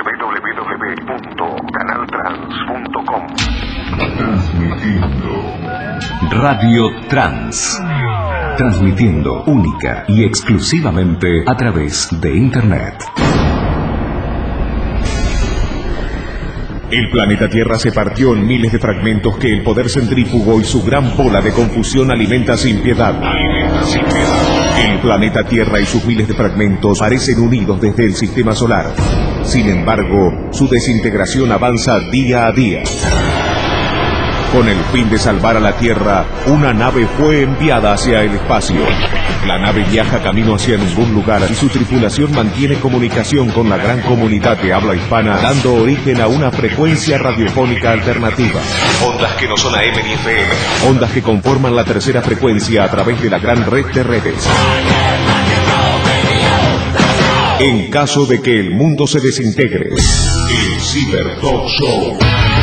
www.canaltrans.com. Transmitiendo Radio Trans. Transmitiendo única y exclusivamente a través de Internet. El planeta Tierra se partió en miles de fragmentos que el poder centrífugo y su gran bola de confusión alimenta sin piedad. El planeta Tierra y sus miles de fragmentos parecen unidos desde el sistema solar. Sin embargo, su desintegración avanza día a día. Con el fin de salvar a la Tierra, una nave fue enviada hacia el espacio. La nave viaja camino hacia ningún lugar y su tripulación mantiene comunicación con la gran comunidad de habla hispana, dando origen a una frecuencia radiofónica alternativa. Ondas que no son AM ni FM. Ondas que conforman la tercera frecuencia a través de la gran red de redes. En caso de que el mundo se desintegre, el Cyber Talk Show.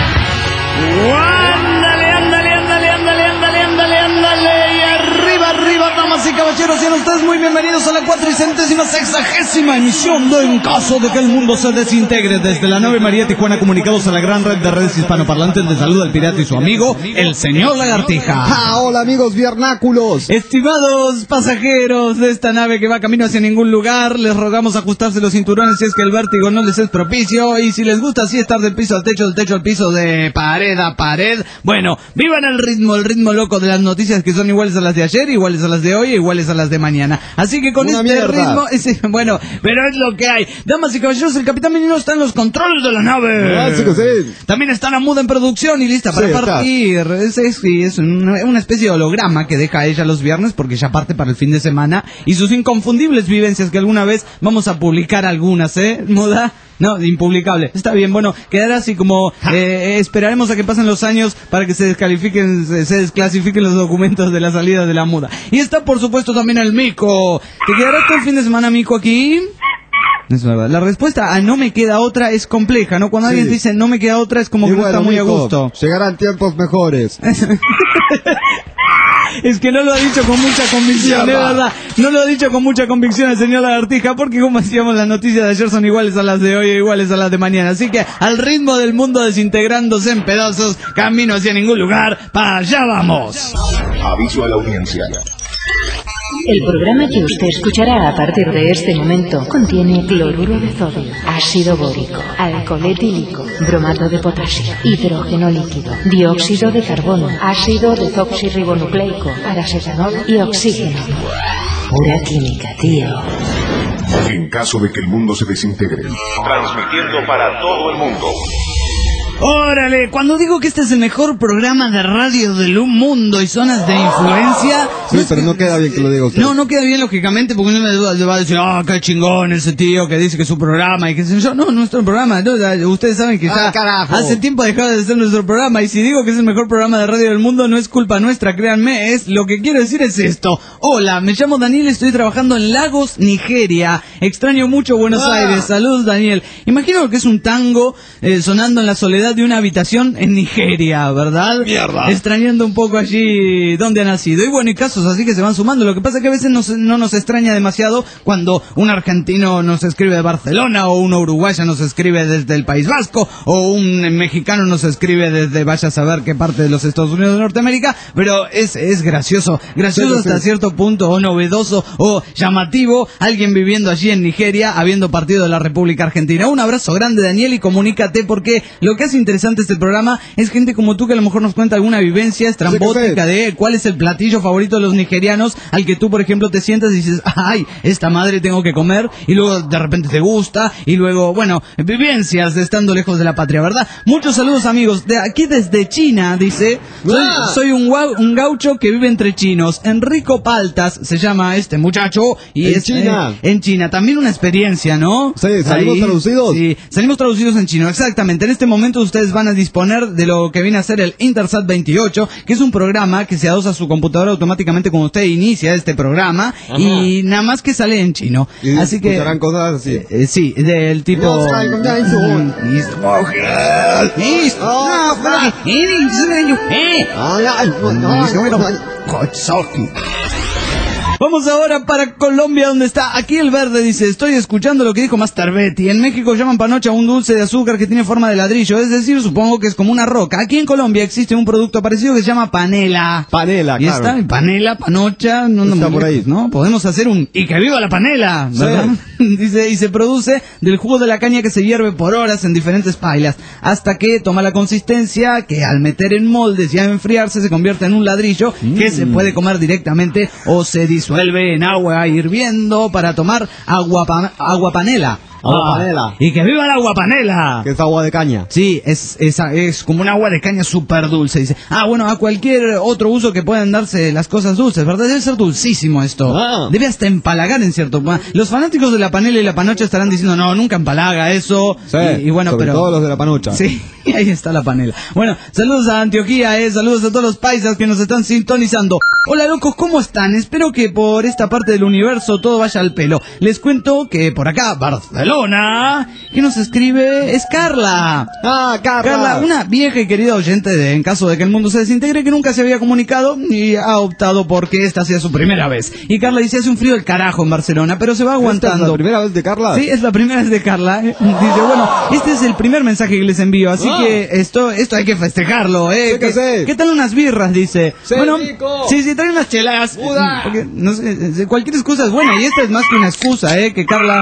Damas y caballeros, sean ustedes muy bienvenidos a la 460ª emisión de En caso de que el mundo se desintegre. Desde la nave María Tijuana, comunicados a la gran red de redes hispanoparlantes, les saluda el pirata y su amigo, el señor Lagartija. Hola amigos viernáculos. Estimados pasajeros de esta nave que va camino hacia ningún lugar, les rogamos ajustarse los cinturones si es que el vértigo no les es propicio, y si les gusta así estar del piso al techo, del techo al piso, de pared a pared, bueno, vivan el ritmo loco de las noticias, que son iguales a las de ayer, iguales a las de hoy, iguales a las de mañana. Así que con ritmo, bueno, pero es lo que hay. Damas y caballeros, el Capitán Menino está en los controles de la nave. También está la muda en producción y lista para partir. Es una especie de holograma que deja ella los viernes, porque ya parte para el fin de semana, y sus inconfundibles vivencias, que alguna vez vamos a publicar algunas, Muda. No, impublicable. Está bien, bueno, quedará así como esperaremos a que pasen los años para que se desclasifiquen los documentos de la salida de la muda. Y está, por supuesto, también el Mico. ¿Te quedará todo el fin de semana, Mico, aquí? Es verdad. La respuesta a no me queda otra es compleja, ¿no? Cuando alguien dice no me queda otra es como que no está muy Mico, a gusto. Llegarán tiempos mejores. Es que no lo ha dicho con mucha convicción, es verdad. No lo ha dicho con mucha convicción el señor Lagartija, porque como decíamos, las noticias de ayer son iguales a las de hoy, iguales a las de mañana. Así que al ritmo del mundo desintegrándose en pedazos, camino hacia ningún lugar, para allá vamos. Aviso a la audiencia. El programa que usted escuchará a partir de este momento contiene cloruro de sodio, ácido bórico, alcohol etílico, bromato de potasio, hidrógeno líquido, dióxido de carbono, ácido desoxirribonucleico, paracetamol y oxígeno. Pura química, tío. En caso de que el mundo se desintegre, transmitiendo para todo el mundo. ¡Órale! Cuando digo que este es el mejor programa de radio del mundo y zonas de influencia... Sí, pero no queda bien que lo diga usted. No queda bien, lógicamente, porque no le va a decir, qué chingón ese tío que dice que es su programa y que sé yo. No, nuestro programa. No, ustedes saben que ya hace tiempo dejado de ser nuestro programa, y si digo que es el mejor programa de radio del mundo, no es culpa nuestra, créanme, lo que quiero decir es esto. Hola, me llamo Daniel, estoy trabajando en Lagos, Nigeria. Extraño mucho Buenos Aires. Saludos, Daniel. Imagino que es un tango sonando en la soledad de una habitación en Nigeria, ¿verdad? Mierda. Extrañando un poco allí donde ha nacido. Y bueno, y casos así que se van sumando. Lo que pasa es que a veces no nos extraña demasiado cuando un argentino nos escribe de Barcelona, o un uruguayo nos escribe desde el País Vasco, o un mexicano nos escribe desde vaya a saber qué parte de los Estados Unidos de Norteamérica, pero es gracioso hasta cierto punto, o novedoso, o llamativo, alguien viviendo allí en Nigeria, habiendo partido de la República Argentina. Un abrazo grande, Daniel, y comunícate, porque lo que hace interesante este programa es gente como tú que a lo mejor nos cuenta alguna vivencia estrambótica de cuál es el platillo favorito de los nigerianos, al que tú, por ejemplo, te sientas y dices, ay, esta madre tengo que comer, y luego de repente te gusta, y luego, bueno, vivencias de estando lejos de la patria, ¿verdad? Muchos saludos, amigos, de aquí desde China, dice, soy un gaucho que vive entre chinos. Enrico Paltas se llama este muchacho, y en China. También una experiencia, ¿no? Sí, salimos traducidos. Sí, salimos traducidos en chino, exactamente. En este momento ustedes van a disponer de lo que viene a ser el Intersat 28, que es un programa que se adosa a su computadora automáticamente cuando usted inicia este programa. Ajá. Y nada más que sale en chino. Y así que cosas así. Sí, del tipo Vamos ahora para Colombia, donde está aquí el verde. Dice, estoy escuchando lo que dijo Master Betty. En México llaman panocha a un dulce de azúcar que tiene forma de ladrillo. Es decir, supongo que es como una roca. Aquí en Colombia existe un producto parecido que se llama panela. Panela, y claro. está, panela, panocha, no está por ahí, ¿no? Podemos hacer un y que viva la panela, ¿verdad? Sí. Dice, y se produce del jugo de la caña que se hierve por horas en diferentes pailas, hasta que toma la consistencia que al meter en moldes y a enfriarse se convierte en un ladrillo que se puede comer directamente o se disuelve en agua hirviendo para tomar agua panela. Panela. Y que viva el agua panela. Que es agua de caña. Sí, es como un agua de caña súper dulce. Dice, bueno, a cualquier otro uso que puedan darse las cosas dulces, ¿verdad? Debe ser dulcísimo esto. Debe hasta empalagar en cierto modo. Los fanáticos de la panela y la panocha estarán diciendo, no, nunca empalaga eso. Sí, y bueno, sobre pero todo los de la panocha. Sí, ahí está la panela. Bueno, saludos a Antioquía, saludos a todos los paisas que nos están sintonizando. Hola locos, ¿cómo están? Espero que por esta parte del universo todo vaya al pelo. Les cuento que por acá, Barcelona, que nos escribe es Carla. Carla. Carla, una vieja y querida oyente en caso de que el mundo se desintegre, que nunca se había comunicado y ha optado porque esta sea su primera vez. Y Carla dice, hace un frío del carajo en Barcelona, pero se va aguantando. ¿Esta es la primera vez de Carla? Sí, es la primera vez de Carla. Dice, bueno, este es el primer mensaje que les envío, así que esto hay que festejarlo, Sí que sí. ¿Qué tal unas birras? Dice. Sí, bueno, rico. sí, trae unas chelas. Porque, no sé, cualquier excusa es buena y esta es más que una excusa, que Carla...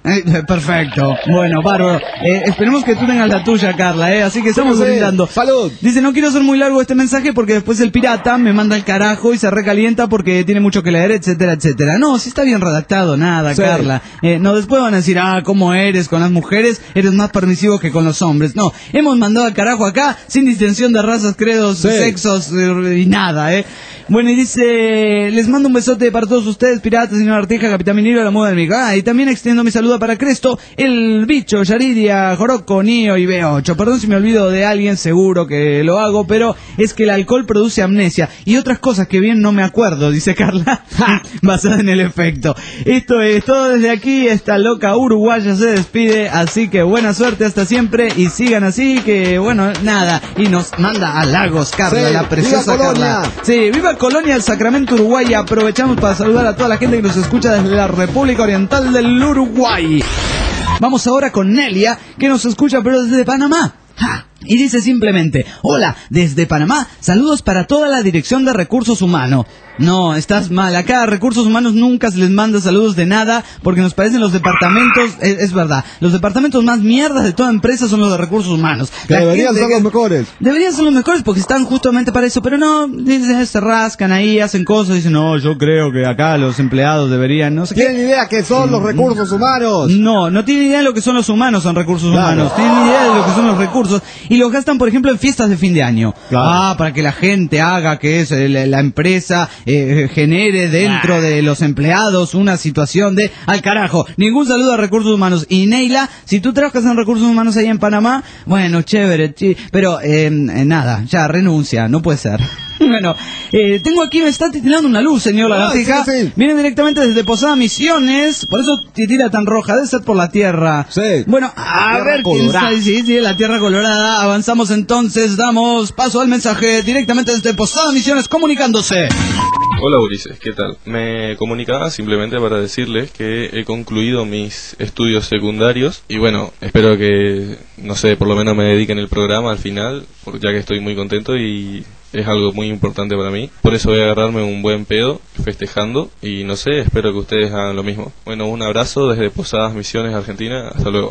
perfecto, bueno, bárbaro. Esperemos que tú tengas la tuya, Carla, así que estamos brindando. ¡Salud! Dice, no quiero hacer muy largo este mensaje porque después el pirata me manda al carajo y se recalienta porque tiene mucho que leer, etcétera, etcétera. No, si está bien redactado, nada, sí. Carla. No, después van a decir, ¿cómo eres con las mujeres? Eres más permisivo que con los hombres. No, hemos mandado al carajo acá sin distinción de razas, credos, sexos y nada, Bueno, y dice, les mando un besote para todos ustedes, piratas, señor Arteja, Capitán Minero, la moda del mico. Y también extiendo mi saludo para Cresto, el bicho, Yaridia, Joroco, Nio y B8. Perdón si me olvido de alguien, seguro que lo hago, pero es que el alcohol produce amnesia y otras cosas que bien no me acuerdo, dice Carla, basada en el efecto. Esto es todo desde aquí, esta loca uruguaya se despide, así que buena suerte hasta siempre y sigan así, que bueno, nada, y nos manda a Lagos, Carla, la preciosa ¡Viva Carla. Colonia! Sí, viva Colonia del Sacramento, Uruguay. Aprovechamos para saludar a toda la gente que nos escucha desde la República Oriental del Uruguay. Vamos ahora con Nelia, que nos escucha pero desde Panamá. Y dice simplemente, hola, desde Panamá, saludos para toda la Dirección de Recursos Humanos. No, estás mal, acá a Recursos Humanos nunca se les manda saludos de nada, porque nos parecen los departamentos, es verdad, los departamentos más mierdas de toda empresa son los de Recursos Humanos. Que deberían ser los mejores. Deberían ser los mejores porque están justamente para eso, pero no, dicen, se rascan ahí, hacen cosas, dicen, no, yo creo que acá los empleados deberían, no sé qué. ¿Tienen idea que son los recursos humanos? No tienen idea de lo que son los humanos en recursos humanos, tienen idea de lo que son los recursos y los gastan, por ejemplo, en fiestas de fin de año. Claro. Para que la gente haga que la empresa genere dentro de los empleados una situación de al carajo. Ningún saludo a recursos humanos. Y Neila, si tú trabajas en recursos humanos ahí en Panamá, bueno, chévere, pero nada, ya renuncia, no puede ser. Bueno, tengo aquí, me está titilando una luz, señor Lagartija. Sí. Viene directamente desde Posada Misiones, por eso titila tan roja, debe ser por la tierra. Sí. Bueno, a ver quién está. Sí, la tierra colorada. Avanzamos entonces, damos paso al mensaje directamente desde Posada Misiones, comunicándose. Hola Ulises, ¿qué tal? Me comunicaba simplemente para decirles que he concluido mis estudios secundarios y bueno, espero que, no sé, por lo menos me dediquen el programa al final, ya que estoy muy contento y es algo muy importante para mí. Por eso voy a agarrarme un buen pedo festejando y no sé, espero que ustedes hagan lo mismo. Bueno, un abrazo desde Posadas Misiones, Argentina. Hasta luego.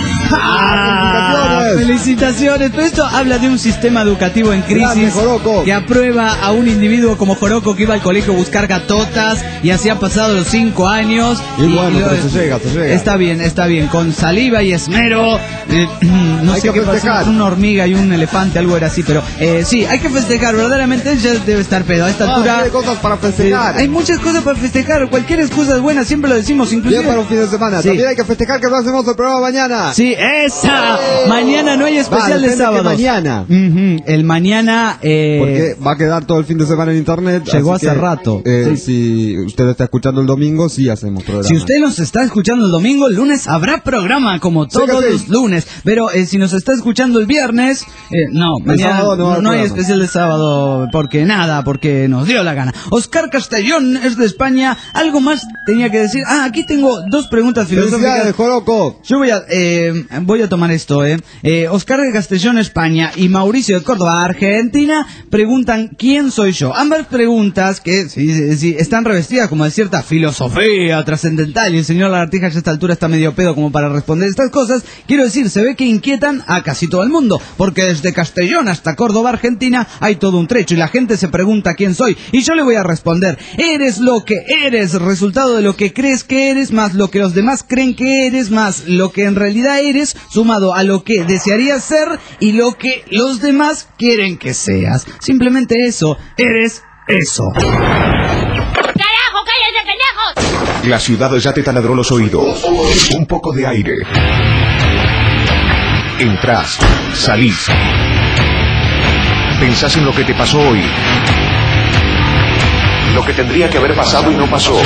¡Felicitaciones! Pero esto habla de un sistema educativo en crisis que aprueba a un individuo como Joroco que iba al colegio a buscar gatotas y así han pasado los 5 años. Y bueno, pero se llega. Está bien, con saliva y esmero. No sé qué pasó, una hormiga y un elefante, algo era así, pero sí, hay que festejar. Verdaderamente ya debe estar pedo. A esta altura hay cosas para festejar. Hay muchas cosas para festejar. Cualquier excusa es buena, siempre lo decimos, inclusive. Bien para un fin de semana. Sí. También hay que festejar que no hacemos el programa mañana. Sí, esa. Mañana no hay especial de sábado. Mañana. El mañana. Porque va a quedar todo el fin de semana en internet. Llegó hace rato. Sí. Si usted está escuchando el domingo, sí hacemos programa. Si usted nos está escuchando el domingo, el lunes habrá programa como todos los lunes. Pero si nos está escuchando el viernes, no, mañana no hay especial de sábado. sábado porque nos dio la gana. Oscar Castellón es de España. Algo más tenía que decir. Aquí tengo 2 preguntas filosóficas. Joroco. Yo voy a tomar esto, Oscar de Castellón, España, y Mauricio de Córdoba, Argentina, preguntan ¿quién soy yo? Ambas preguntas que sí, están revestidas como de cierta filosofía trascendental, y el señor Lagartija ya a esta altura está medio pedo como para responder estas cosas. Quiero decir, se ve que inquietan a casi todo el mundo, porque desde Castellón hasta Córdoba, Argentina, hay todo un trecho, y la gente se pregunta quién soy, y yo le voy a responder: eres lo que eres, resultado de lo que crees que eres, más lo que los demás creen que eres, más lo que en realidad eres, sumado a lo que desearías ser y lo que los demás quieren que seas. Simplemente eso, eres eso. ¡Carajo, cállense, pendejos! La ciudad ya te taladró los oídos. Un poco de aire. Entrás, salís. Pensás en lo que te pasó hoy. Lo que tendría que haber pasado y no pasó.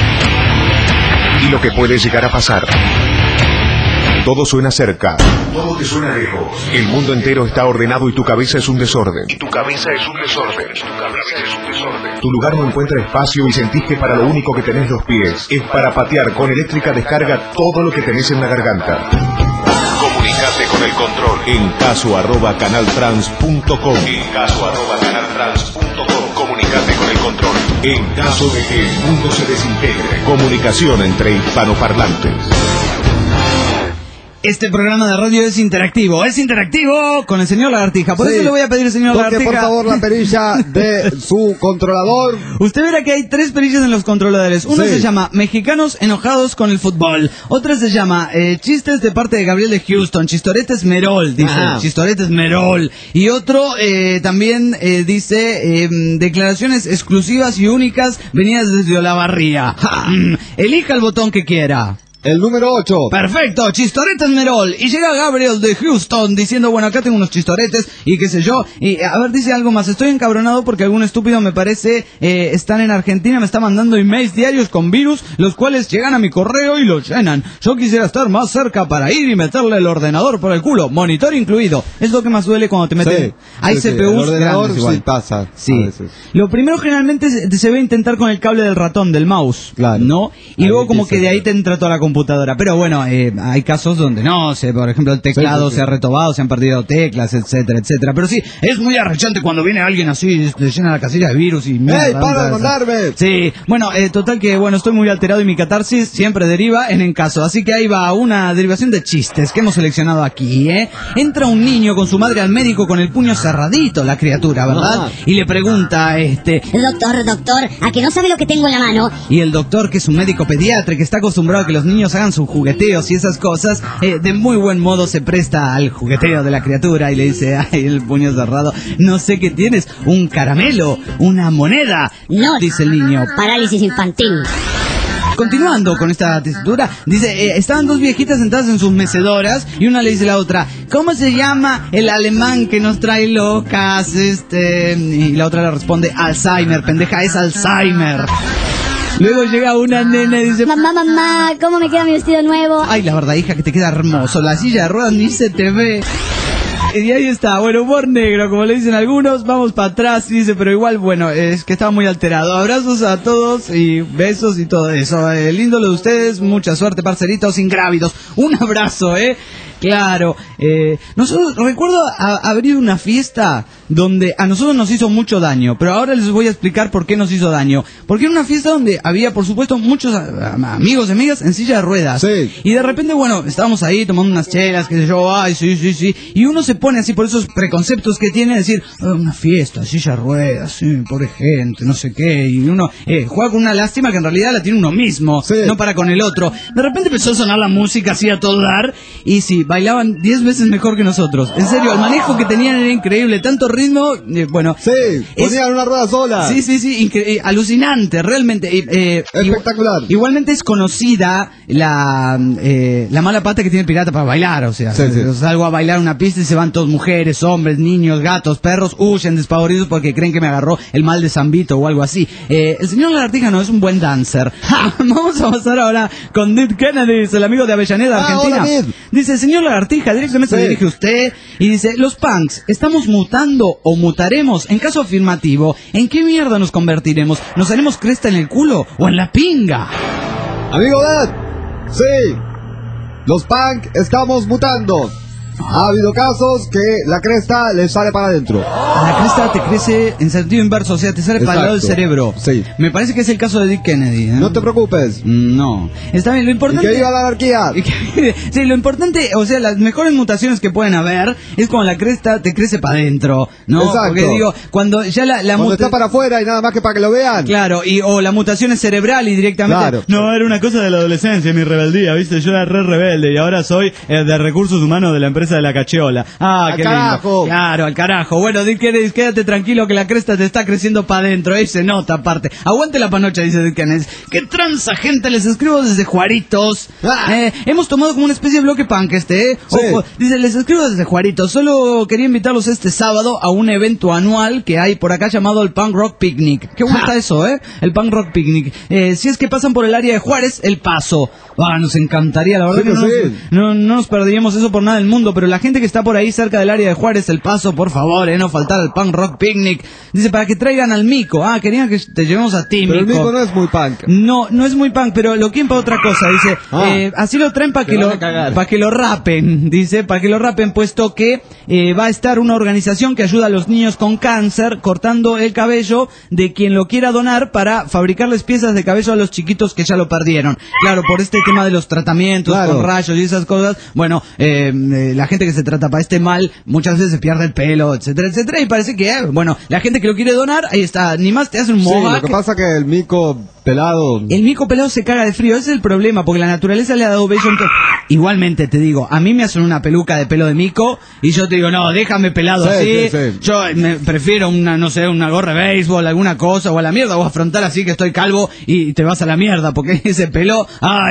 Y lo que puede llegar a pasar. Todo suena cerca. Todo te suena lejos. El mundo entero está ordenado y tu cabeza es un desorden. Tu lugar no encuentra espacio y sentís que para lo único que tenés los pies es para patear con eléctrica descarga todo lo que tenés en la garganta. Comunicate con el control en caso@canaltrans.com. Comunicate con el control en caso de que el mundo se desintegre. Comunicación entre hispanoparlantes. Este programa de radio es interactivo con el señor Lagartija. Por eso le voy a pedir, señor Lagartija, por favor, la perilla de su controlador. Usted verá que hay 3 perillas en los controladores. Uno se llama Mexicanos enojados con el fútbol. Otra se llama Chistes de parte de Gabriel de Houston. Chistoretes Merol, dice. Chistoretes Merol. Y otro también dice declaraciones exclusivas y únicas venidas desde Olavarría. Elija el botón que quiera. El número 8. Perfecto, Chistoretes Merol. Y llega Gabriel de Houston diciendo: bueno, acá tengo unos chistoretes y qué sé yo. Y a ver, dice algo más: estoy encabronado porque algún estúpido, me parece, están en Argentina, me está mandando emails diarios con virus, los cuales llegan a mi correo y lo llenan. Yo quisiera estar más cerca para ir y meterle el ordenador por el culo, monitor incluido. Es lo que más duele cuando te meten. Hay CPUs el ordenador grandes, sí pasa. Sí. Lo primero generalmente se ve intentar con el cable del ratón, del mouse, claro, ¿no? Y ahí luego como que de ahí claro. te entra toda la computadora. Pero bueno, hay casos donde no, por ejemplo el teclado se ha retobado, se han perdido teclas, etcétera, etcétera. Pero sí, es muy arrechante cuando viene alguien así, le llena la casilla de virus y mierda. ¡Ey, para de mandarme! Sí, bueno, total que bueno, estoy muy alterado y mi catarsis siempre deriva en caso. Así que ahí va una derivación de chistes que hemos seleccionado aquí, Entra un niño con su madre al médico con el puño cerradito, la criatura, ¿verdad? Y le pregunta Doctor, ¿a que no sabe lo que tengo en la mano? Y el doctor, que es un médico pediatra que está acostumbrado a que los niños hagan sus jugueteos y esas cosas, de muy buen modo se presta al jugueteo de la criatura y le dice: ay, el puño cerrado, no sé qué tienes, un caramelo, una moneda. No, dice el niño. Parálisis infantil. Continuando con esta tesitura, dice: estaban 2 viejitas sentadas en sus mecedoras y una le dice a la otra: ¿cómo se llama el alemán que nos trae locas? Y la otra le responde: Alzheimer, pendeja, es Alzheimer. Luego llega una nena y dice: Mamá, ¿cómo me queda mi vestido nuevo? Ay, la verdad, hija, que te queda hermoso, la silla de ruedas ni se te ve. Y ahí está, bueno, humor negro, como le dicen algunos, vamos para atrás, dice, pero igual, bueno, es que estaba muy alterado. Abrazos a todos y besos y todo eso. Lindo lo de ustedes, mucha suerte, parceritos ingrávidos. Un abrazo, Claro, nosotros recuerdo abrir una fiesta donde a nosotros nos hizo mucho daño, pero ahora les voy a explicar por qué nos hizo daño. Porque era una fiesta donde había, por supuesto, muchos amigos y amigas en silla de ruedas. Sí. Y de repente, bueno, estábamos ahí tomando unas chelas, qué sé yo, ay, sí. Y uno se pone así por esos preconceptos que tiene, decir: una fiesta, silla de ruedas, sí, pobre gente, no sé qué. Y uno juega con una lástima que en realidad la tiene uno mismo, no para con el otro. De repente empezó a sonar la música así a todo dar, y sí, bailaban 10 veces mejor que nosotros. En serio, el manejo que tenían era increíble, tanto ritmo, bueno. Sí, ponían una rueda sola. Sí, alucinante, realmente. Espectacular. Igualmente es conocida la mala pata que tiene el pirata para bailar, o sea, salgo a bailar una pista y se van todos, mujeres, hombres, niños, gatos, perros, huyen despavoridos porque creen que me agarró el mal de San Vito o algo así. El señor Lagartija no es un buen dancer. Vamos a pasar ahora con Dick Kennedy, el amigo de Avellaneda, Argentina. Hola, dice: señor señor Lagartija, directamente se dirige a usted y dice, los punks, ¿estamos mutando o mutaremos? En caso afirmativo, ¿en qué mierda nos convertiremos? ¿Nos haremos cresta en el culo o en la pinga? Amigo Dad, sí, los punk estamos mutando. Ha habido casos que la cresta le sale para adentro. La cresta te crece en sentido inverso, o sea, te sale para el lado del cerebro. Sí. Me parece que es el caso de Dick Kennedy. No te preocupes. No. Está bien, lo importante... Y que viva la anarquía. Sí, lo importante, o sea, las mejores mutaciones que pueden haber es cuando la cresta te crece para adentro, ¿no? Exacto. Porque digo, cuando ya cuando está para afuera y nada más que para que lo vean. Claro, o la mutación es cerebral y directamente... Claro. No, era una cosa de la adolescencia, mi rebeldía, ¿viste? Yo era re rebelde y ahora soy de recursos humanos de la empresa de la cacheola. Ah, qué carajo. lindo. Claro, al carajo. Bueno, Dick Kennedy, quédate tranquilo que la cresta te está creciendo para adentro. Ahí se nota, aparte. Aguante la panocha, dice Dick Kennedy. ¡Qué tranza, gente! Les escribo desde Juaritos. Hemos tomado como una especie de bloque punk Sí. Ojo, dice, les escribo desde Juaritos. Solo quería invitarlos este sábado a un evento anual que hay por acá llamado el Punk Rock Picnic. Qué bueno está eso, El Punk Rock Picnic. Si es que pasan por el área de Juárez, El Paso. Nos encantaría, la verdad que no nos perderíamos eso por nada del mundo, pero la gente que está por ahí cerca del área de Juárez, El Paso, por favor, no faltar al Punk Rock Picnic. Dice, para que traigan al Mico. Querían que te llevemos a ti, pero Mico. el Mico no es muy punk. No es muy punk, pero lo quieren para otra cosa. Dice, así lo traen para que lo rapen. Dice, para que lo rapen, puesto que va a estar una organización que ayuda a los niños con cáncer cortando el cabello de quien lo quiera donar para fabricarles piezas de cabello a los chiquitos que ya lo perdieron. Claro, por este tema de los tratamientos con rayos y esas cosas. Bueno, la gente que se trata para este mal muchas veces se pierde el pelo, etcétera, etcétera. Y parece que, la gente que lo quiere donar, ahí está. Ni más te hace un mohawk. Lo que pasa que el mico pelado... El mico pelado se caga de frío. Ese es el problema, porque la naturaleza le ha dado bello. Igualmente, te digo, a mí me hacen una peluca de pelo de mico y yo te digo, no, déjame pelado así. Yo prefiero una gorra de béisbol, alguna cosa, o a la mierda, o afrontar así que estoy calvo y te vas a la mierda, porque ese pelo,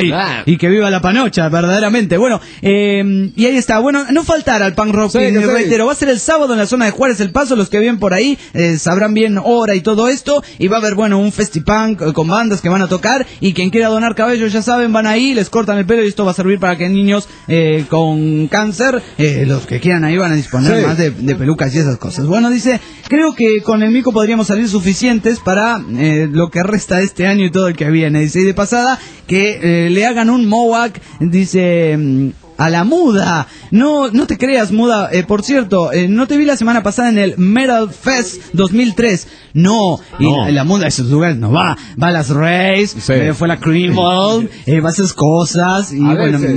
y que viva la panocha, verdaderamente. Bueno, y ahí está. Bueno, no faltará al Punk Rock, reitero, va a ser el sábado en la zona de Juárez, El Paso. Los que viven por ahí sabrán bien hora y todo esto, y va a haber, un festipunk con bandas que van a tocar, y quien quiera donar cabello, ya saben, van ahí, les cortan el pelo y esto va a servir para que niños con cáncer, los que quieran ahí van a disponer más de pelucas y esas cosas. Bueno, dice, creo que con el mico podríamos salir suficientes para lo que resta de este año y todo el que viene. Dice, y de pasada, que le hagan un mohawk, dice... a la Muda. No te creas, Muda. Por cierto, no te vi la semana pasada en el Metal Fest 2003. No. Y la Muda a esos lugares no va. Va a las Rays, fue la Creamall, va a esas cosas. Y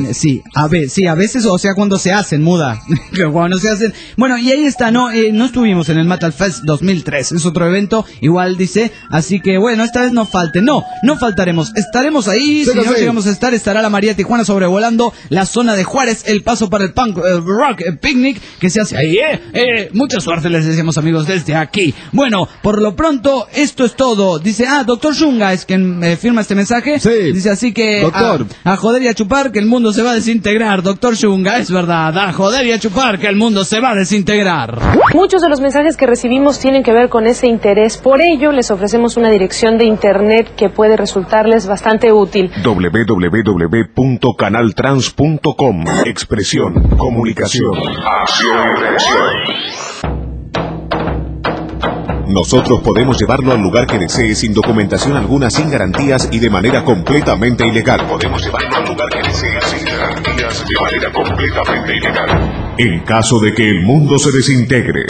a veces, o sea, cuando se hacen, Muda. Cuando se hacen. Bueno, y ahí está, no estuvimos en el Metal Fest 2003. Es otro evento, igual dice. Así que, esta vez no falte. No faltaremos. Estaremos ahí. Si no llegamos a estar, estará la María Tijuana sobrevolando la zona de Juárez, El Paso para el Punk Rock Picnic que se hace ahí. Mucha suerte les decimos, amigos, desde aquí. Bueno, por lo pronto, esto es todo. Dice, Doctor Shunga es quien firma este mensaje. Sí. Dice, así que a joder y a chupar que el mundo se va a desintegrar. Doctor Shunga, es verdad. A joder y a chupar que el mundo se va a desintegrar. Muchos de los mensajes que recibimos tienen que ver con ese interés. Por ello, les ofrecemos una dirección de internet que puede resultarles bastante útil. www.canaltrans.com. Expresión, comunicación, acción y reacción. Nosotros podemos llevarlo al lugar que desee sin documentación alguna, sin garantías y de manera completamente ilegal. Podemos llevarlo al lugar que desee sin garantías de manera completamente ilegal. En caso de que el mundo se desintegre.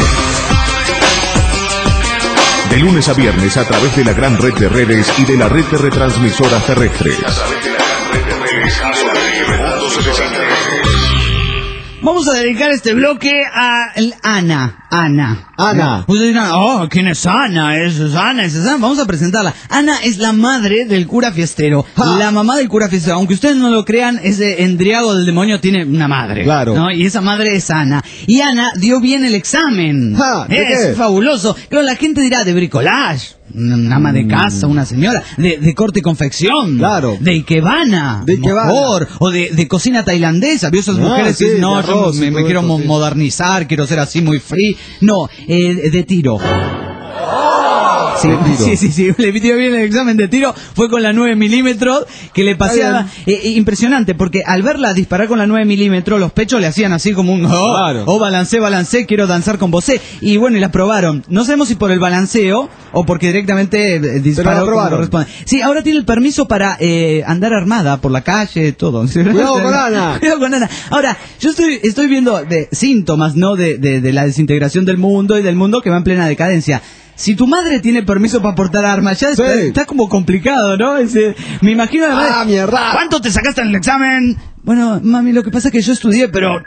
De lunes a viernes a través de la gran red de redes y de la red de retransmisoras terrestres. A través de la gran red de redes, en caso de que el mundo se desintegre. Vamos a dedicar este bloque a Ana. Ustedes dirán, ¿quién es Ana? Es Ana. Vamos a presentarla. Ana es la madre del cura fiestero. La mamá del cura fiestero. Aunque ustedes no lo crean, ese endriago del demonio tiene una madre. Claro. ¿no? Y esa madre es Ana. Y Ana dio bien el examen. Es fabuloso. Claro, la gente dirá, de bricolage. Una ama de casa, una señora, de corte y confección, claro, de ikebana, mejor, o de cocina tailandesa. ¿Vio esas mujeres que dicen, no, yo me quiero modernizar, quiero ser así muy free? No, de tiro. Sí, le pidió bien el examen de tiro, fue con la 9 milímetros, que le paseaba, impresionante, porque al verla disparar con la 9 milímetros, los pechos le hacían así como un, balancé, quiero danzar con vos, y bueno, y la probaron, no sabemos si por el balanceo, o porque directamente disparó como corresponde. Sí, ahora tiene el permiso para andar armada por la calle, todo. Cuidado con Ana. Ahora, yo estoy viendo síntomas, ¿no? De la desintegración del mundo y del mundo que va en plena decadencia. Si tu madre tiene permiso para portar armas, ya está como complicado, ¿no? Me imagino... mierda. ¿Cuánto te sacaste en el examen? Bueno, mami, lo que pasa es que yo estudié, pero...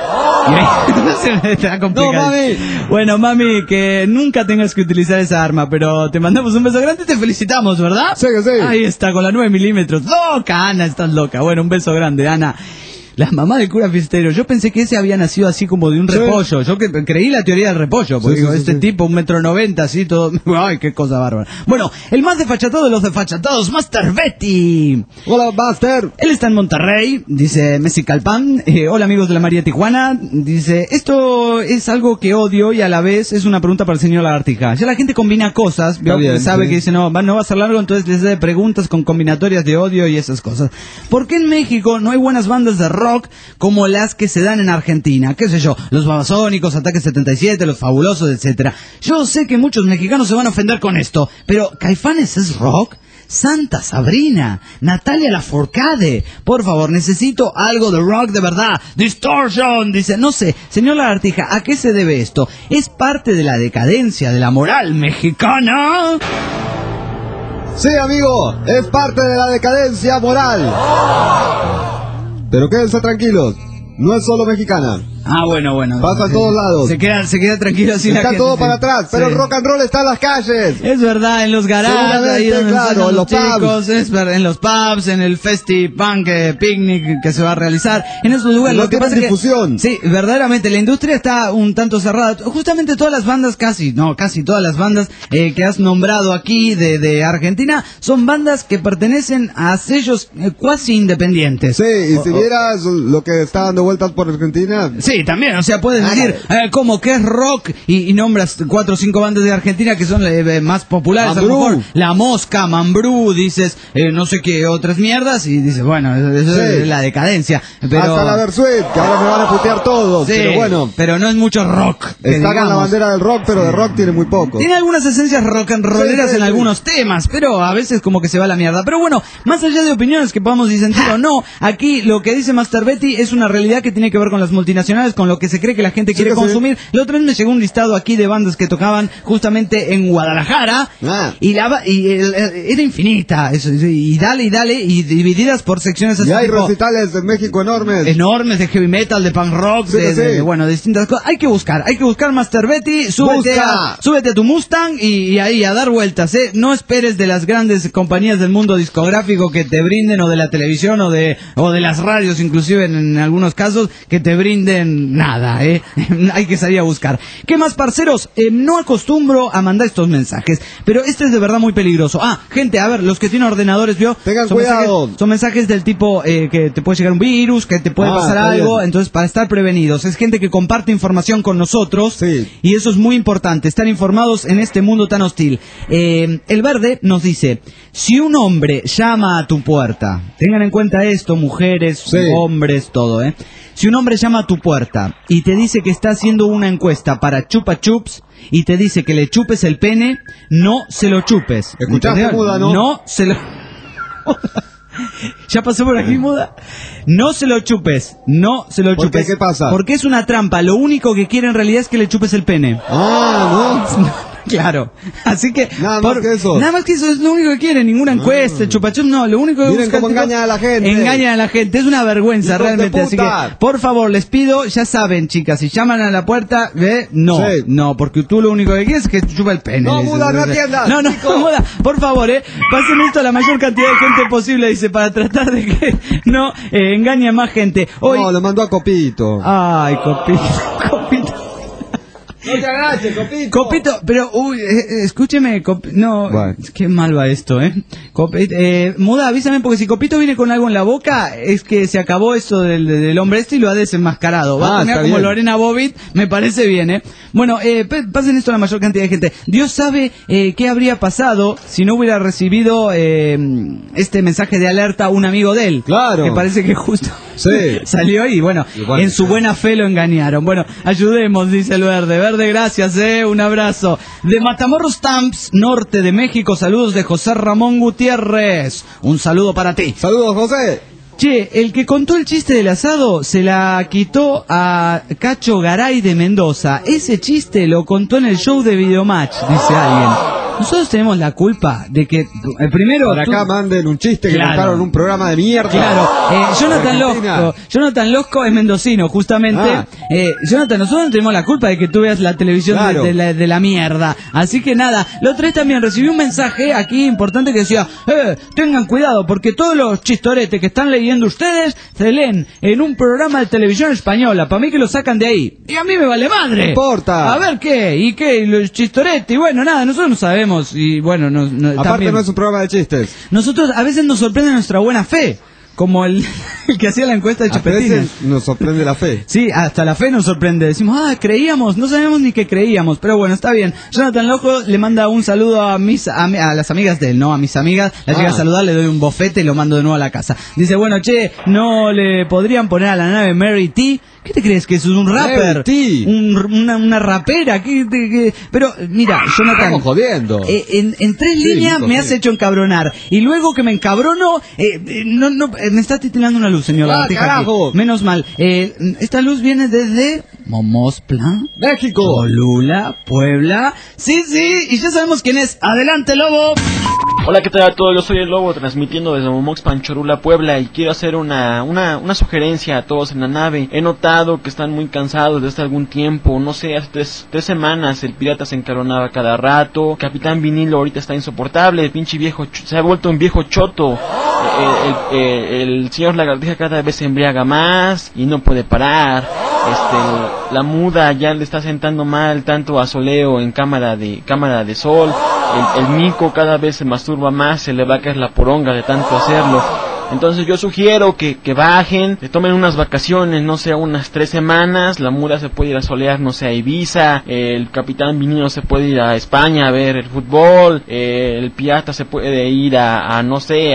Está complicado. No, mami. Bueno, mami, que nunca tengas que utilizar esa arma, pero te mandamos un beso grande y te felicitamos, ¿verdad? Sí. Ahí está, con la 9 milímetros. ¡Loca, Ana! Estás loca. Bueno, un beso grande, Ana. La mamá del cura fiestero, yo pensé que ese había nacido así como de un repollo. Yo creí la teoría del repollo, porque tipo, 1,90 m, así todo. Ay, qué cosa bárbara. Bueno, el más desfachatado de los desfachatados, Master Betty. Hola, Master. Él está en Monterrey, dice Messi Calpan. Hola, amigos de la María Tijuana. Dice, esto es algo que odio y a la vez es una pregunta para el señor Lagartija. Ya la gente combina cosas, sabe que dice, no va a ser largo, entonces les da preguntas con combinatorias de odio y esas cosas. ¿Por qué en México no hay buenas bandas de rock como las que se dan en Argentina? Qué sé yo, los Babasónicos, Ataque 77, los Fabulosos, etcétera. Yo sé que muchos mexicanos se van a ofender con esto, pero ¿Caifanes es rock? Santa Sabrina, Natalia Lafourcade, por favor, necesito algo de rock de verdad. Distortion, dice, no sé, señor Lagartija, ¿a qué se debe esto? ¿Es parte de la decadencia de la moral mexicana? Sí, amigo, es parte de la decadencia moral. Pero quédense tranquilos, no es solo mexicana. Bueno. Pasa en todos lados. Se queda tranquilo así. Está todo para atrás, pero el rock and roll está en las calles. Es verdad, en los garajes, ahí donde claro, en los chicos, en los pubs, en el Festi Punk Picnic que se va a realizar, en esos lugares. No tiene difusión. Sí, verdaderamente, la industria está un tanto cerrada. Justamente todas las bandas, casi todas las bandas que has nombrado aquí de Argentina, son bandas que pertenecen a sellos cuasi independientes. Sí, y si vieras lo que está dando vueltas por Argentina... Sí, también, o sea, puedes decir como que es rock y nombras 4 o 5 bandas de Argentina que son más populares, a lo mejor La Mosca, Mambrú, dices no sé qué otras mierdas y dices, bueno, eso es la decadencia. Pero... Hasta la Versuit, que ahora me van a putear todos, pero bueno. Pero no es mucho rock. Está con la bandera del rock, pero de rock tiene muy poco. Tiene algunas esencias rock and rolleras en algunos temas, pero a veces como que se va a la mierda. Pero bueno, más allá de opiniones que podamos disentir o no, aquí lo que dice Master Betty es una realidad que tiene que ver con las multinacionales, con lo que se cree que la gente quiere consumir. La otra vez me llegó un listado aquí de bandas que tocaban justamente en Guadalajara y era infinita y dale y divididas por secciones así. Y hay recitales de México enormes de heavy metal, de punk rock, de distintas cosas. Hay que buscar Master Betty, súbete a tu Mustang y ahí a dar vueltas, no esperes de las grandes compañías del mundo discográfico que te brinden, o de la televisión o de las radios, inclusive en algunos casos, que te brinden nada, hay que salir a buscar. ¿Qué más, parceros? No acostumbro a mandar estos mensajes, pero este es de verdad muy peligroso. Gente, a ver, los que tienen ordenadores, tengan cuidado. Son mensajes del tipo que te puede llegar un virus, que te puede pasar algo, entonces para estar prevenidos. Es gente que comparte información con nosotros, y eso es muy importante, estar informados en este mundo tan hostil. El Verde nos dice, si un hombre llama a tu puerta, tengan en cuenta esto, mujeres, hombres, todo, si un hombre llama a tu puerta y te dice que está haciendo una encuesta para Chupa Chups y te dice que le chupes el pene, no se lo chupes. ¿Escuchaste, Muda, no? No se lo... ¿Ya pasó por aquí, Muda? No se lo chupes, no se lo chupes. ¿Qué pasa? Porque es una trampa, lo único que quiere en realidad es que le chupes el pene. No. Claro, así que nada más que eso es lo único que quiere, ninguna encuesta, chupachup, no, lo único que miren cómo engañan a la gente. Engañan a la gente, es una vergüenza realmente, así que por favor les pido, ya saben, chicas, si llaman a la puerta, no, porque tú lo único que quieres es que te chupa el pene. No, Muda, no atiendas. No, Muda, por favor, pasen esto a la mayor cantidad de gente posible, dice, para tratar de que no engañe a más gente. Hoy... No, lo mandó a Copito. Ay, Copito. No te agaches, Copito. Copito, pero, escúcheme, no, bueno. Qué mal va esto, Muda, avísame, porque si Copito viene con algo en la boca, es que se acabó esto del hombre este y lo ha desenmascarado. Va a tener como bien. Lorena Bobbitt, me parece bien, Bueno, pasen esto a la mayor cantidad de gente. Dios sabe qué habría pasado si no hubiera recibido este mensaje de alerta a un amigo de él. Claro. Me parece que justo salió y bueno, en su buena fe lo engañaron. Bueno, ayudemos, dice el Verde, gracias, un abrazo. De Matamoros Tamps, norte de México, saludos de José Ramón Gutiérrez. Un saludo para ti. Saludos, José. Che, el que contó el chiste del asado se la quitó a Cacho Garay de Mendoza. Ese chiste lo contó en el show de Videomatch, dice alguien. Nosotros tenemos la culpa de que primero... Por acá manden un chiste que contaron en un programa de mierda. Claro, Jonathan Losco es mendocino, justamente. Jonathan, nosotros no tenemos la culpa de que tú veas la televisión de la mierda. Así que nada, la otra vez también recibí un mensaje aquí importante que decía, tengan cuidado, porque todos los chistoretes que están leyendo ustedes se leen en un programa de televisión española. Para mí que lo sacan de ahí. Y a mí me vale madre. No importa. A ver qué, y qué, los chistoretes, y bueno, nada, nosotros no sabemos. Y bueno, aparte también, no es un programa de chistes. Nosotros a veces nos sorprende nuestra buena fe, como el que hacía la encuesta de Chupetín. A veces nos sorprende la fe. Sí, hasta la fe nos sorprende. Decimos, creíamos, no sabemos ni que creíamos, pero bueno, está bien. Jonathan Loco le manda un saludo a las amigas de él, no a mis amigas. Las llega a saludar, le doy un bofete y lo mando de nuevo a la casa. Dice, bueno, che, ¿no le podrían poner a la nave Mary T? ¿Qué te crees? ¿Que es un rapper? Una rapera. Pero, mira, Jonathan... Estamos jodiendo. En 3 líneas me has hecho encabronar. Y luego que me encabrono... me está titilando una luz, señor. Carajo. Menos mal. Esta luz viene desde... Momospla, México, Colula, Puebla. Sí, y ya sabemos quién es. ¡Adelante, Lobo! Hola, ¿qué tal a todos? Yo soy el Lobo, transmitiendo desde Momoxpan, Cholula, Puebla, y quiero hacer una sugerencia a todos en la nave. He notado que están muy cansados desde hace algún tiempo, no sé, hace tres semanas el pirata se encabronaba cada rato, Capitán Vinilo ahorita está insoportable, el pinche viejo, se ha vuelto un viejo choto, el señor Lagartija cada vez se embriaga más y no puede parar, la muda ya le está sentando mal tanto a Soleo en cámara de sol, el mico cada vez se masturba más, se le va a caer la poronga de tanto hacerlo. Entonces yo sugiero que bajen, que tomen unas vacaciones, no sé, unas 3 semanas, la muda se puede ir a solear, no sé, a Ibiza, el Capitán Vinilo se puede ir a España a ver el fútbol, el pirata se puede ir a no sé,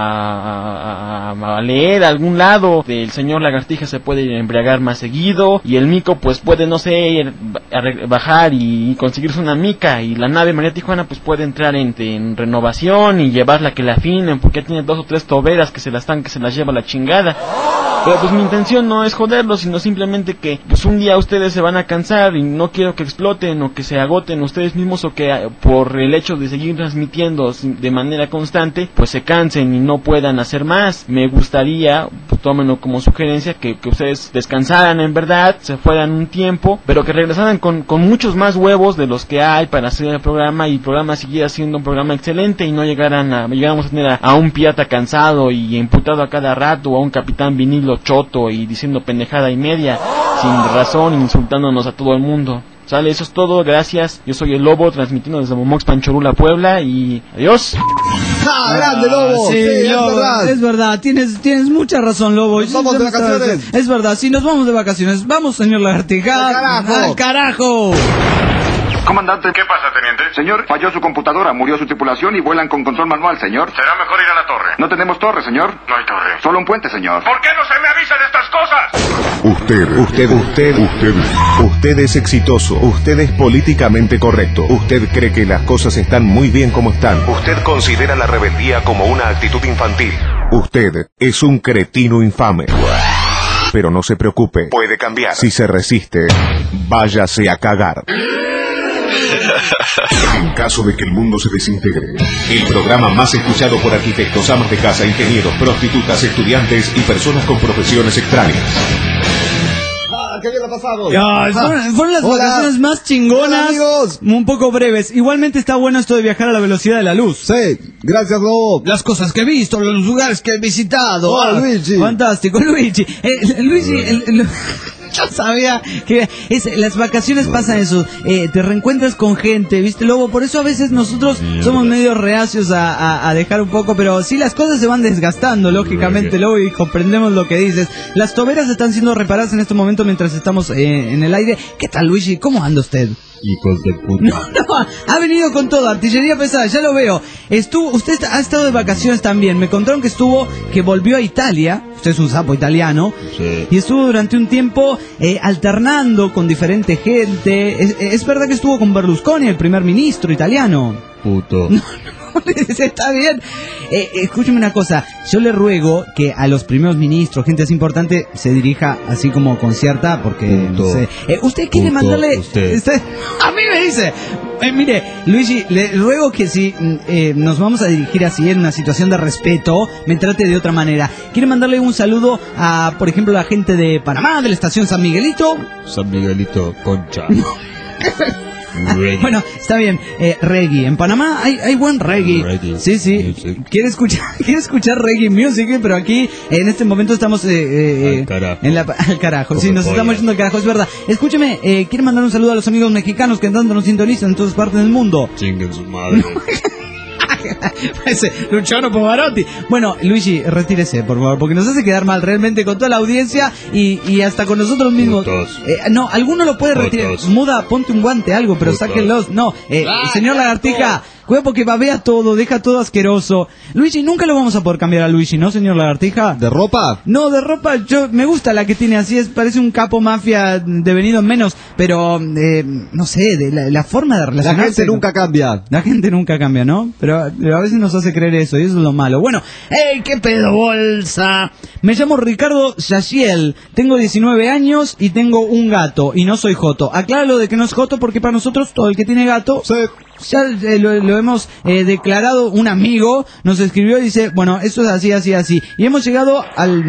a leer a algún lado, el señor Lagartija se puede ir a embriagar más seguido, y el mico pues puede, no sé, ir a bajar y conseguirse una mica, y la nave María Tijuana pues puede entrar en renovación y llevarla que la afinen, porque tiene 2 o 3 toberas que se las lleva la chingada. Pero pues mi intención no es joderlos, sino simplemente que pues un día ustedes se van a cansar y no quiero que exploten o que se agoten ustedes mismos, o que por el hecho de seguir transmitiendo de manera constante pues se cansen y no puedan hacer más. Me gustaría, pues, tómenlo como sugerencia, que ustedes descansaran en verdad, se fueran un tiempo, pero que regresaran con muchos más huevos de los que hay para hacer el programa, y el programa siguiera siendo un programa excelente, y no llegáramos a tener a un pirata cansado y imputado a cada rato, o a un Capitán Vinilo choto y diciendo pendejada y media sin razón, insultándonos a todo el mundo. Sale, eso es todo, gracias. Yo soy el Lobo, transmitiendo desde Momoxpan, Cholula, Puebla, y adiós. ¡Grande, Lobo! Sí, Lobo, es verdad, tienes mucha razón, Lobo. Nos vamos de vacaciones. Es verdad, sí, nos vamos de vacaciones. Vamos, señor Lagartija. ¡Al carajo! Comandante. ¿Qué pasa, teniente? Señor, falló su computadora, murió su tripulación y vuelan con control manual, señor. Será mejor ir a la torre. No tenemos torre, señor. No hay torre. Solo un puente, señor. ¿Por qué no se me avisa de estas cosas? Usted es exitoso. Usted es políticamente correcto. Usted cree que las cosas están muy bien como están. Usted considera la rebeldía como una actitud infantil. Usted es un cretino infame. Pero no se preocupe, puede cambiar. Si se resiste, váyase a cagar. En caso de que el mundo se desintegre, el programa más escuchado por arquitectos, amas de casa, ingenieros, prostitutas, estudiantes y personas con profesiones extrañas. ¿Qué bien la pasamos? Fueron las vacaciones más chingonas. Hola, amigos. Un poco breves. Igualmente está bueno esto de viajar a la velocidad de la luz. Sí, gracias, Lobo. Las cosas que he visto, los lugares que he visitado. Luigi. Fantástico, Luigi. Yo sabía que las vacaciones pasan eso, te reencuentras con gente, ¿viste, Lobo? Por eso a veces nosotros somos medio reacios a dejar un poco, pero sí, las cosas se van desgastando, lógicamente, Lobo, y comprendemos lo que dices. Las toberas están siendo reparadas en este momento mientras estamos en el aire. ¿Qué tal, Luigi? ¿Cómo anda usted? Hijos de puta. No, ha venido con todo, artillería pesada, ya lo veo. Usted ha estado de vacaciones también. Me contaron que volvió a Italia. Usted es un sapo italiano. Sí. Y estuvo durante un tiempo alternando con diferente gente. ¿Es verdad que estuvo con Berlusconi, el primer ministro italiano? Puto. No, está bien. Escúcheme una cosa, yo le ruego que a los primeros ministros, gente así importante, se dirija así como con cierta, porque no sé. ¿Usted quiere mandarle? Usted. A mí me dice. Mire, Luigi, le ruego que si nos vamos a dirigir así en una situación de respeto, me trate de otra manera. ¿Quiere mandarle un saludo a, por ejemplo, la gente de Panamá, de la estación San Miguelito? San Miguelito, concha. Bueno, está bien, reggae. En Panamá hay buen reggae. Sí. ¿Quiere escuchar reggae music? Pero aquí, en este momento estamos al carajo. Sí, nos estamos yendo al carajo, es verdad. Escúcheme, ¿quiere mandar un saludo a los amigos mexicanos que tanto nos sintonizan en todas partes del mundo? Chinguen su madre. Ese Luciano Pavarotti. Bueno, Luigi, retírese, por favor, porque nos hace quedar mal realmente con toda la audiencia y hasta con nosotros mismos. No, alguno lo puede retirar. Muda, ponte un guante, algo, pero sáquenlos. No, señor Lagartija, cuidado porque babea todo, deja todo asqueroso. Luigi, nunca lo vamos a poder cambiar a Luigi, ¿no, señor Lagartija? ¿De ropa? No, de ropa, me gusta la que tiene así, parece un capo mafia devenido en menos, pero no sé, de la forma de relacionarse. La gente nunca cambia. La gente nunca cambia, ¿no? Pero a veces nos hace creer eso, y eso es lo malo. Bueno, ¡hey, qué pedo, bolsa! Me llamo Ricardo Yaciel, tengo 19 años y tengo un gato, y no soy joto. Acláralo de que no es joto porque para nosotros todo el que tiene gato... Sí. Ya lo hemos declarado. Un amigo nos escribió y dice, bueno, esto es así. Y hemos llegado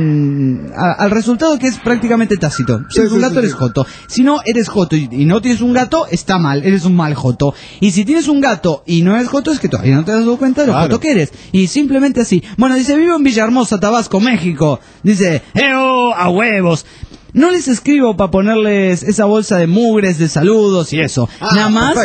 al resultado que es prácticamente tácito. Si tienes un gato, eres joto. Si no eres joto y no tienes un gato, está mal, eres un mal joto. Y si tienes un gato y no eres joto, es que todavía no te has dado cuenta de lo joto que eres. Y simplemente así. Bueno, dice, vivo en Villahermosa, Tabasco, México. Dice, a huevos. No les escribo para ponerles esa bolsa de mugres, de saludos y eso. Nada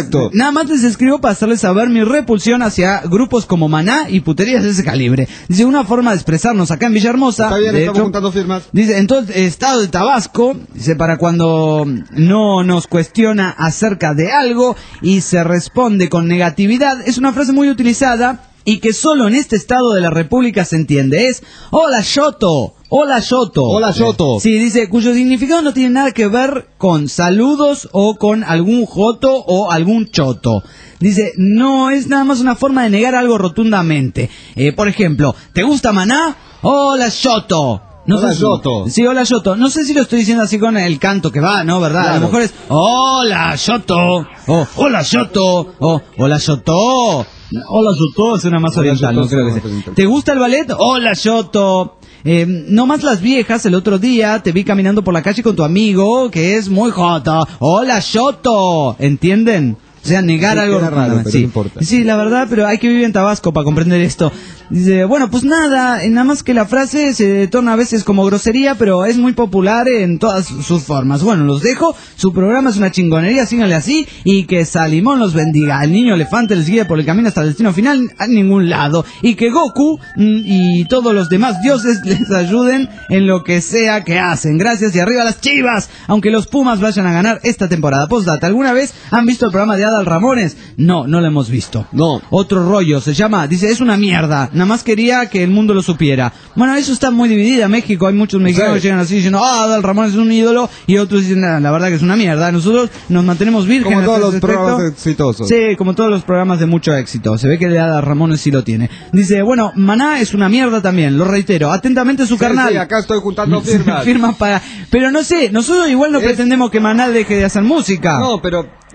más les escribo para hacerles saber mi repulsión hacia grupos como Maná y puterías de ese calibre. Dice, una forma de expresarnos acá en Villahermosa. Está bien, estamos juntando firmas. Dice, en todo el estado de Tabasco, dice, para cuando no nos cuestiona acerca de algo y se responde con negatividad, es una frase muy utilizada y que solo en este estado de la República se entiende. Es, hola Yoto. Hola Yoto. Hola Yoto. Sí, dice, cuyo significado no tiene nada que ver con saludos o con algún joto o algún choto. Dice, no es nada más una forma de negar algo rotundamente. Por ejemplo, ¿te gusta Maná? Hola Yoto. Hola Yoto. Sí, hola Yoto. No sé si lo estoy diciendo así con el canto que va, ¿no? ¿Verdad? Claro. A lo mejor es, hola Yoto. O, hola Yoto. O, hola Yoto. Hola Yoto, suena más oriental, no creo que sea. ¿Te gusta el ballet? Hola Yoto. No más las viejas, el otro día te vi caminando por la calle con tu amigo, que es muy joto. Hola Yoto. ¿Entienden? O sea, negar algo raro, pero sí. No importa. Sí, la verdad, pero hay que vivir en Tabasco para comprender esto. Dice, bueno, pues nada más que la frase se torna a veces como grosería, pero es muy popular en todas sus formas. Bueno, los dejo, su programa es una chingonería, síganle así, y que Salimón los bendiga. El niño elefante les guíe por el camino hasta el destino final, a ningún lado. Y que Goku y todos los demás dioses les ayuden en lo que sea que hacen. Gracias y arriba las Chivas, aunque los Pumas vayan a ganar esta temporada. Postdata, ¿alguna vez han visto el programa de Adal Ramones? No lo hemos visto. No. Otro rollo, se llama, dice, es una mierda. Nada más quería que el mundo lo supiera. Bueno, eso está muy dividido. México, hay muchos mexicanos que llegan así diciendo, Adal Ramones es un ídolo, y otros dicen, la verdad que es una mierda. Nosotros nos mantenemos vírgenes. Como todos los programas exitosos. Sí, como todos los programas de mucho éxito. Se ve que Adal Ramones sí lo tiene. Dice, bueno, Maná es una mierda también, lo reitero. Atentamente su carnal. Sí, acá estoy juntando firmas. Firmas para... Pero no sé, nosotros igual no pretendemos que Maná deje de hacer música. No, pero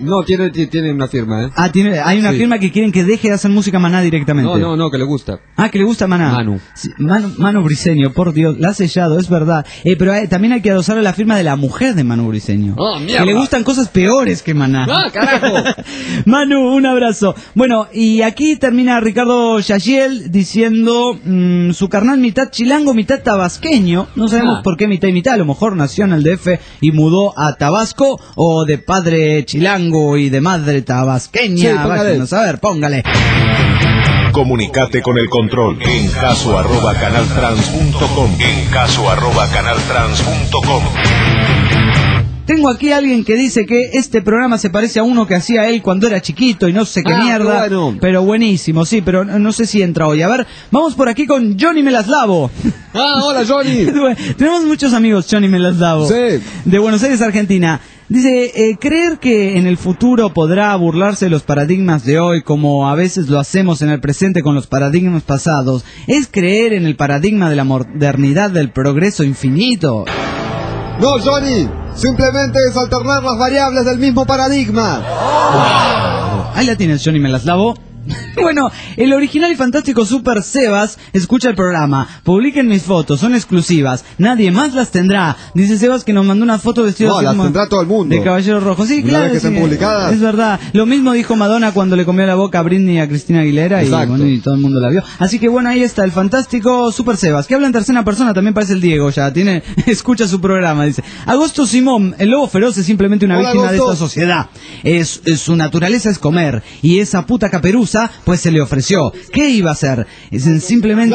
No, tiene una firma, ¿eh? Ah, hay una firma que quieren que deje de hacer música Maná directamente. No, que le gusta. Ah, que le gusta Maná. Manu. Sí, Manu Briseño, por Dios, la ha sellado, es verdad. Pero también hay que adosarle la firma de la mujer de Manu Briseño. ¡Oh, mierda! Que le gustan cosas peores que Maná. ¡Ah, carajo! Manu, un abrazo. Bueno, y aquí termina Ricardo Yagiel diciendo su carnal mitad chilango, mitad tabasqueño. No sabemos por qué mitad y mitad. A lo mejor nació en el DF y mudó a Tabasco, o de padre chilango y de madre tabasqueña. Sí, póngale. A ver, póngale. Comunicate con el control en caso@canaltrans.com. Tengo aquí a alguien que dice que este programa se parece a uno que hacía él cuando era chiquito y no sé qué mierda. Bueno. Pero buenísimo, sí, pero no sé si entra hoy. A ver, vamos por aquí con Johnny Melaslavo. Hola Johnny. Tenemos muchos amigos, Johnny Melaslavo. Sí. De Buenos Aires, Argentina. Dice, creer que en el futuro podrá burlarse de los paradigmas de hoy como a veces lo hacemos en el presente con los paradigmas pasados, es creer en el paradigma de la modernidad del progreso infinito. No, Johnny, simplemente es alternar las variables del mismo paradigma. Ahí la tienes, Johnny Melaslavo. Bueno, el original y fantástico Super Sebas escucha el programa. Publiquen mis fotos, son exclusivas. Nadie más las tendrá. Dice Sebas que nos mandó una foto vestido No, las tendrá todo el mundo. de caballero rojo. Sí, Una claro. vez que estén publicadas. Es verdad. Lo mismo dijo Madonna cuando le comió la boca a Britney y a Cristina Aguilera. Y todo el mundo la vio. Así que bueno, ahí está el fantástico Super Sebas, que habla en tercera persona. También parece el Diego ya. Escucha su programa. Dice: Agosto Simón, el lobo feroz es simplemente una víctima de esta sociedad. Su naturaleza es comer. Y esa puta caperuza, pues se le ofreció. ¿Qué iba a hacer? Simplemente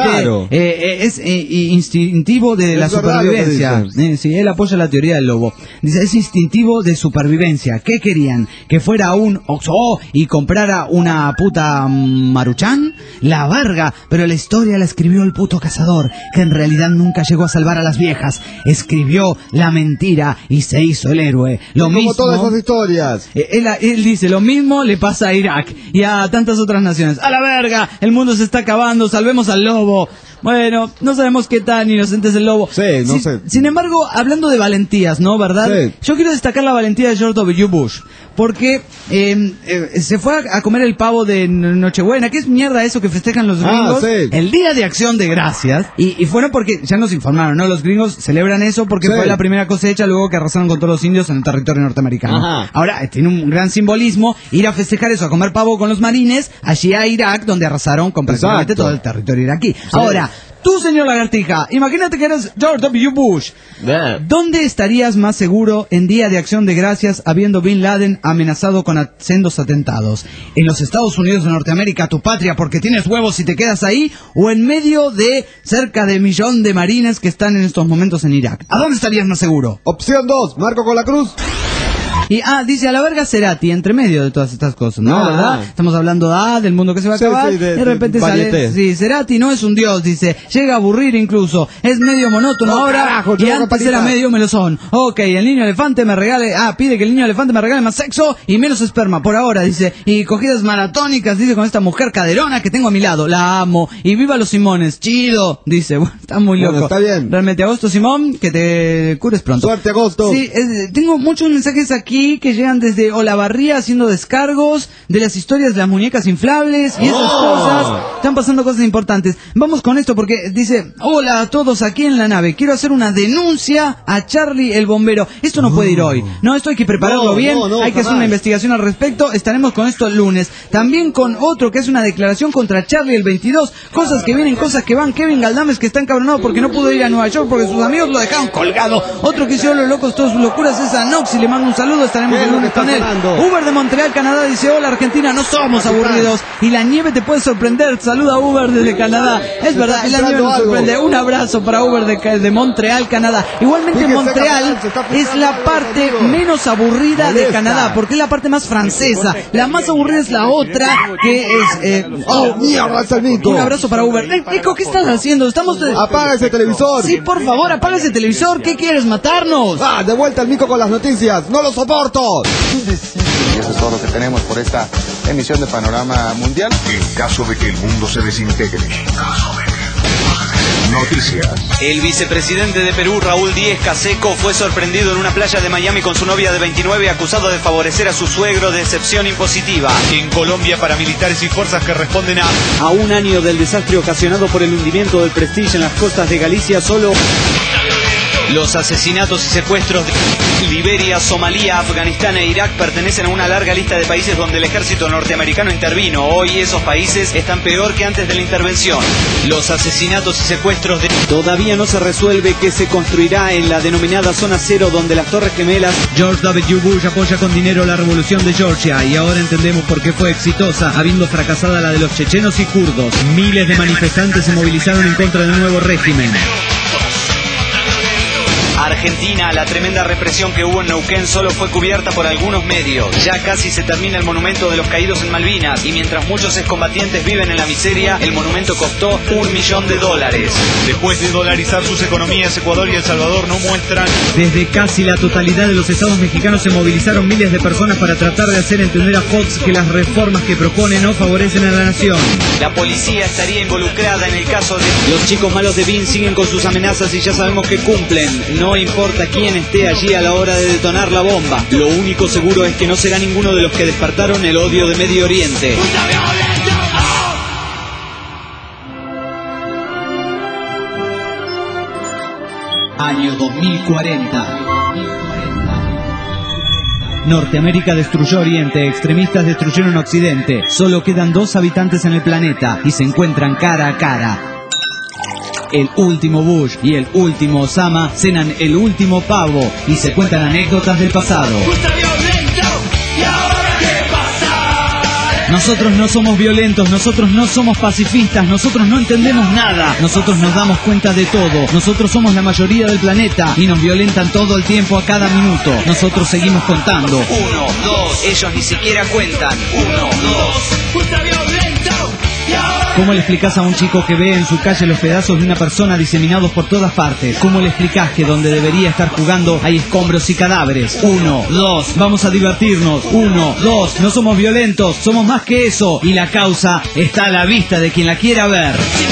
es instintivo de la supervivencia. Sí, él apoya la teoría del lobo. Dice, es instintivo de supervivencia. ¿Qué querían? ¿Que fuera un Oxo y comprara una puta Maruchan? La verga. Pero la historia la escribió el puto cazador, que en realidad nunca llegó a salvar a las viejas. Escribió la mentira y se hizo el héroe. Lo mismo, como todas esas historias. Él dice, lo mismo le pasa a Irak y a tantas otras naciones. ¡A la verga! El mundo se está acabando, salvemos al lobo. Bueno, no sabemos qué tan inocente es el lobo. Sí, no sé. Sin embargo, hablando de valentías, ¿no? ¿Verdad? Sí. Yo quiero destacar la valentía de George W. Bush. Porque se fue a comer el pavo de Nochebuena. ¿Qué es mierda eso que festejan los gringos? Sí. El Día de Acción de Gracias. Y fueron porque, ya nos informaron, ¿no? Los gringos celebran eso porque fue la primera cosecha luego que arrasaron con todos los indios en el territorio norteamericano. Ajá. Ahora, tiene un gran simbolismo ir a festejar eso, a comer pavo con los marines, allí a Irak, donde arrasaron con prácticamente todo el territorio iraquí. Sí. Ahora, tú, señor Lagartija, imagínate que eres George W. Bush. ¿Dónde estarías más seguro en Día de Acción de Gracias habiendo Bin Laden amenazado con sendos atentados? ¿En los Estados Unidos de Norteamérica, tu patria, porque tienes huevos y te quedas ahí? ¿O en medio de cerca de 1 millón de marines que están en estos momentos en Irak? ¿A dónde estarías más seguro? Opción 2, Marco con la cruz. Y dice, a la verga Cerati, entre medio de todas estas cosas, ¿no? ¿Verdad? Estamos hablando del mundo que se va a acabar, y de repente sale, Cerati no es un dios, dice, llega a aburrir incluso, es medio monótono ahora, carajo, y antes era medio melosón. Ok, el niño elefante me regale, pide que el niño elefante me regale más sexo y menos esperma, por ahora, dice, y cogidas maratónicas, dice, con esta mujer caderona que tengo a mi lado, la amo, y viva los Simones, chido, dice, bueno, está muy loco. Está bien. Realmente, Agosto Simón, que te cures pronto. Suerte, Agosto. Sí, tengo muchos mensajes aquí que llegan desde Olavarría haciendo descargos de las historias de las muñecas inflables y esas cosas. Están pasando cosas importantes. Vamos con esto porque dice, hola a todos aquí en la nave, quiero hacer una denuncia a Charlie el bombero. Esto no puede ir hoy. No, esto hay que prepararlo bien, hay que hacer una investigación al respecto. Estaremos con esto el lunes. También con otro que es una declaración contra Charlie el 22. Cosas que vienen, cosas que van. Kevin Galdames, que está encabronado porque no pudo ir a Nueva York porque sus amigos lo dejaron colgado. Otro que hizo los locos todas sus locuras es a Nox y le mando un saludo. Estaremos el lunes con él. Uber de Montreal, Canadá, dice, hola Argentina, no somos aburridos y la nieve te puede sorprender. Saluda Uber desde Canadá. Es verdad, la nieve nos sorprende. Un abrazo para Uber de Montreal, Canadá. Igualmente Montreal es la parte menos aburrida de Canadá porque es la parte más francesa. La más aburrida es la otra que es... mierda, es el Nico. Un abrazo para Uber. Nico, ¿qué estás haciendo? Apaga ese televisor. Sí, por favor, apaga ese televisor. ¿Qué quieres, matarnos? De vuelta el Nico con las noticias. ¡No lo soporto! Y eso es todo lo que tenemos por esta emisión de Panorama Mundial. En caso de que el mundo se desintegre. Noticias. El vicepresidente de Perú, Raúl Díez Canseco, fue sorprendido en una playa de Miami con su novia de 29, acusado de favorecer a su suegro de excepción impositiva. En Colombia, paramilitares y fuerzas que responden a un año del desastre ocasionado por el hundimiento del Prestige en las costas de Galicia, solo los asesinatos y secuestros de Liberia, Somalia, Afganistán e Irak pertenecen a una larga lista de países donde el ejército norteamericano intervino. Hoy esos países están peor que antes de la intervención. Los asesinatos y secuestros de... Todavía no se resuelve qué se construirá en la denominada Zona Cero, donde las Torres Gemelas... George W. Bush apoya con dinero la revolución de Georgia y ahora entendemos por qué fue exitosa, habiendo fracasada la de los chechenos y kurdos. Miles de manifestantes se movilizaron en contra del nuevo régimen. Argentina, la tremenda represión que hubo en Neuquén solo fue cubierta por algunos medios. Ya casi se termina el monumento de los caídos en Malvinas y mientras muchos excombatientes viven en la miseria, el monumento costó $1 millón. Después de dolarizar sus economías, Ecuador y El Salvador no muestran... Desde casi la totalidad de los estados mexicanos se movilizaron miles de personas para tratar de hacer entender a Fox que las reformas que propone no favorecen a la nación. La policía estaría involucrada en el caso de... Los chicos malos de Bean siguen con sus amenazas y ya sabemos que cumplen. No importa quién esté allí a la hora de detonar la bomba. Lo único seguro es que no será ninguno de los que despertaron el odio de Medio Oriente. Año 2040. Norteamérica destruyó Oriente, extremistas destruyeron Occidente. Solo quedan 2 habitantes en el planeta y se encuentran cara a cara. El último Bush y el último Osama cenan el último pavo y se cuentan anécdotas del pasado. Nosotros no somos violentos, nosotros no somos pacifistas, nosotros no entendemos nada, nosotros nos damos cuenta de todo, nosotros somos la mayoría del planeta y nos violentan todo el tiempo a cada minuto. Nosotros seguimos contando. 1, 2, ellos ni siquiera cuentan. 1, 2, ultraviolento. ¿Cómo le explicás a un chico que ve en su calle los pedazos de una persona diseminados por todas partes? ¿Cómo le explicás que donde debería estar jugando hay escombros y cadáveres? 1, 2, vamos a divertirnos. 1, 2, no somos violentos, somos más que eso. Y la causa está a la vista de quien la quiera ver.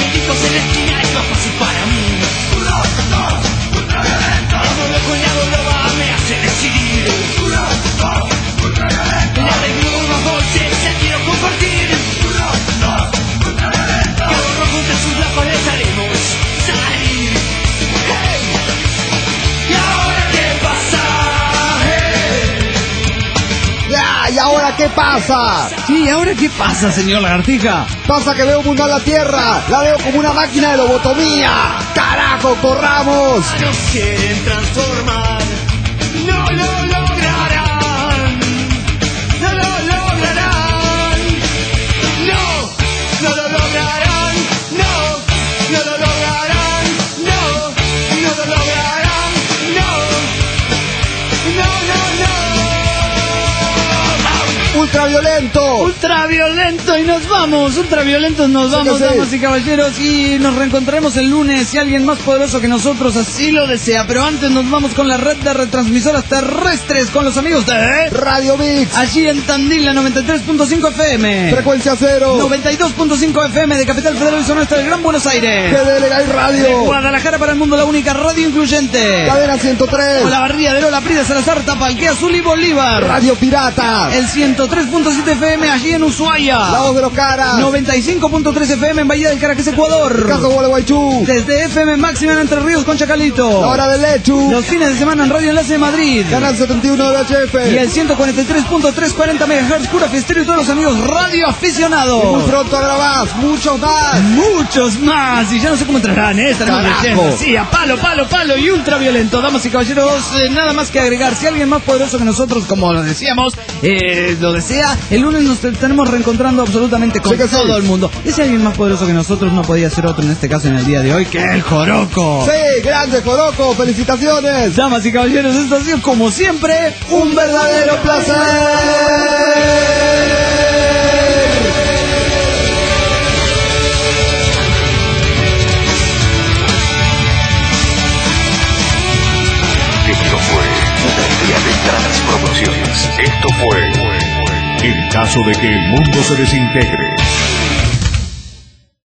¿Y ahora qué pasa? Sí, ¿ahora qué pasa, señor Lagartija? Pasa que veo mundial la Tierra, la veo como una máquina de lobotomía. ¡Carajo, corramos! Nos quieren transformar, no lo lograrán, no lo lograrán, no lo lograrán, no lo lograrán, no lo lograrán, ¡Ultraviolento! ¡Ultraviolento! Y nos vamos, ultraviolentos nos vamos, damas y caballeros. Y nos reencontraremos el lunes si alguien más poderoso que nosotros así lo desea. Pero antes nos vamos con la red de retransmisoras terrestres con los amigos de Radio Mix. Allí en Tandil, la 93.5 FM. Frecuencia cero. 92.5 FM de Capital Federal y Zona Este del Gran Buenos Aires. GDL Radio. De Guadalajara para el mundo, la única radio incluyente. Cadena 103. Olavarría de Lola, Prida, Salazar, Tapalqué, Azul y Bolívar. Radio Pirata. El 103.7 FM allí en Ushuaia. La Voz de los Caras. 95.3 FM en Bahía del Caracas, Ecuador. Caso Gualeguaychú. Desde FM Máxima en Entre Ríos con Chacalito. La Hora del Lechu. Los fines de semana en Radio Enlace de Madrid. Canal 71 de HF. Y el 143.340 MHz Cura Fiestero y todos los amigos radio aficionados. Y muy pronto habrá más, muchos más. Muchos más. Y ya no sé cómo entrarán, estaremos leyendo. Sí, a palo, palo, palo y ultraviolento. Damas y caballeros, nada más que agregar. Si alguien más poderoso que nosotros, como lo decíamos, lo desea, el lunes nos estaremos reencontrando absolutamente con todo el mundo. Ese alguien más poderoso que nosotros no podía ser otro en este caso en el día de hoy que el Joroco. Sí, grande Joroco, felicitaciones. Damas y caballeros, esto ha sido como siempre un verdadero placer. Esto fue una idea de Trans Promociones. Esto fue... En caso de que el mundo se desintegre,